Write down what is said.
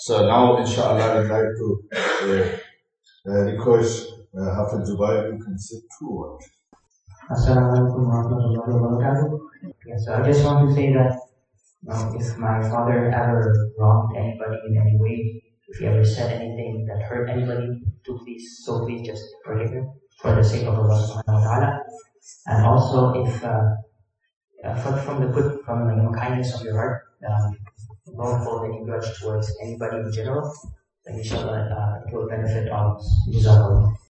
So now, inshallah, I'd like to request Hafiz Zubair, you can sit too. Assalamualaikum warahmatullahi wabarakatuh. Yes, so I just want to say that if my father ever wronged anybody in any way, if he ever said anything that hurt anybody, please just forgive him for the sake of Allah subhanahu wa ta'ala. And also if from the kindness of your heart, don't hold any grudge towards anybody in general, then inshallah it will benefit all of us. Jazakallah.